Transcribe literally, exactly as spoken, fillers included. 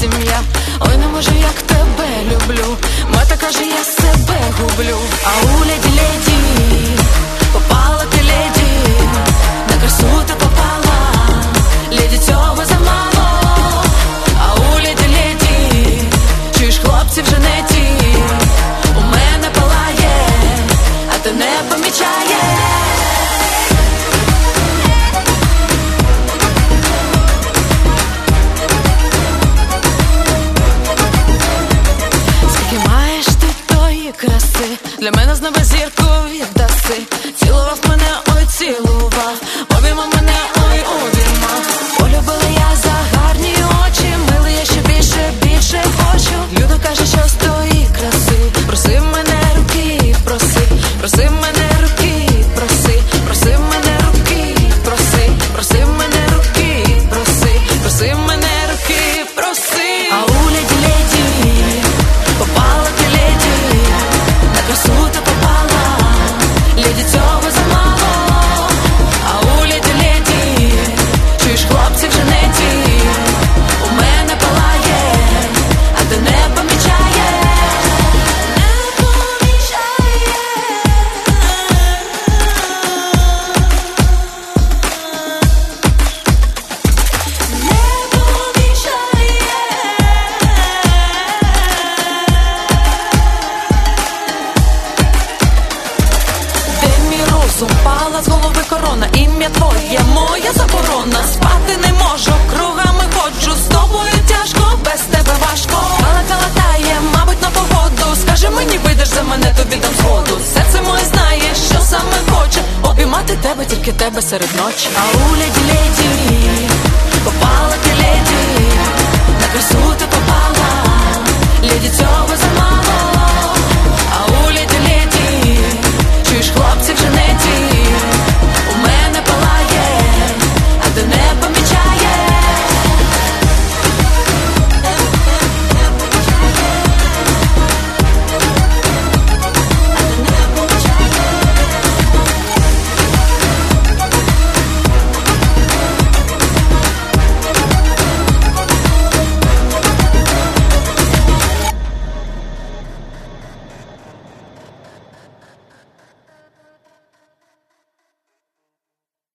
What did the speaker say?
сім'я. Ой, не можу, як тебе люблю. Мати каже, я себе гублю. А у леді-леді попала ти, леді, на красу ти попала, леді, цього замало. А у леді-леді, чуєш, хлопці вже не ті, у мене палає, а ти не помічаєш. Краси, для мене з неба зірку віддаси. Цілував мене, ой, цілував, обіймав мене, ой, обіймав. Полюбила я за гарні очі, милий я ще більше, більше хочу. Люда каже, що з тої краси, проси мене руки, проси, проси мене руки, проси, проси мене руки, проси, проси мене руки, проси, проси мене руки, проси. А у леді-леді попала ти, леді, на красу ти попала, леді, цього замало. А у леді-леді, чуєш, хлопці вже не ті, у мене палає, а ти не помічаєш. Не помічаєш. Не помічаєш. Упала з голови корона, ім'я твоє, моя заборона. Спати не можу, кругами ходжу, з тобою тяжко, без тебе важко. Калака латає, мабуть, на погоду. Скажи мені, вийдеш за мене, тобі дам згоду. Серце моє знає, що саме хоче, обіймати тебе, тільки тебе серед ночі. А у леді-леді попала ти, леді,